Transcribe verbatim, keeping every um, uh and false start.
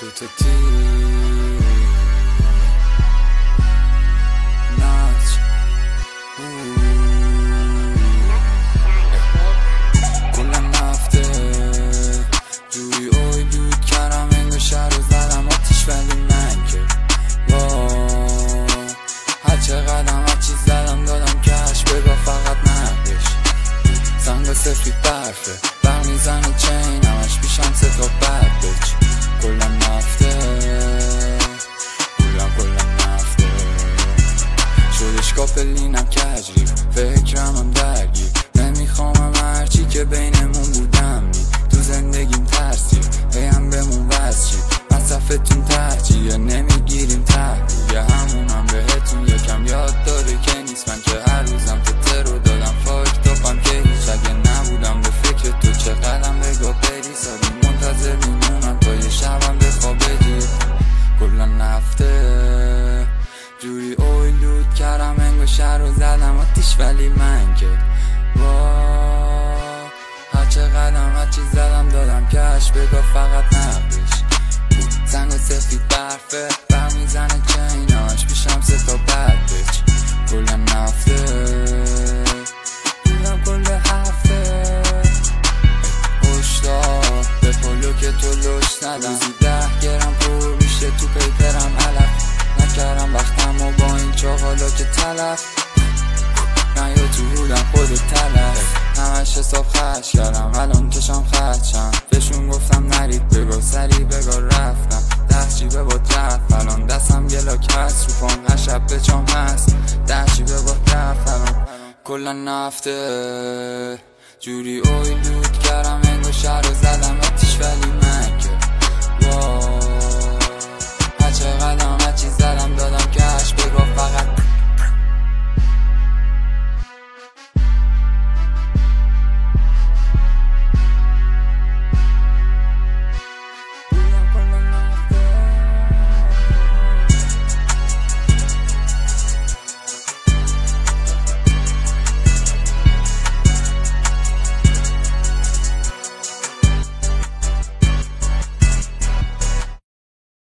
تو تی ناچ کلا نفته جوری اوی دود کردم انگار شهر رو زدم آتیش ولی من که هر چه قدم هر چی زدم دادم کش بگاه فقط نقدش زنگ سفید برفه برق میزنه چین همش بیشم سه تا بد بچ کلا نفته کلا کلا نفته شدش کافلینم کجریف فکرم هم درگیر نمیخوامم هرچی که بینمون بودم می تو زندگیم ترسید هیم بمون وز چید مصفتون ترجیه نمیگیریم تحلیه همونم بهتون یکم یاد داره که نیست من که هر روزم تته رو دادم فاک تاپم که هیچ اگه نبودم به فکر تو چه قدم بگاه بری سادی منتظر میمونم تا یه شبم به خواب بگیر کلا نفته جوری اوی لود کردم انگار شهر رو زدم آتیش ولی من که واه هر چه قدم هر چی زدم دادم کش بگاه فقط نقدش زنگ سفید برفه برق میزنه چیناش بیشم سه تا بد بچ کلا نفته کلا کل هفته هشدار به پلو که تو لشت ندم روزی ده گرم پر میشه تو پیپرم علف نکرم وقتم و با این چاقالا که تلف نه یا تو رودم خودت تلف همش حساب خرش کردم الان کشم خرچم بهشون گفتم نرید بگاه سری بگاه رفتم ده جیبه با رفت الان دستم گلاک هست رو پام هر شب به چام هست ده جیبه با رفت الان کلا نفته جوری اوی لود کردم انگار شهر رو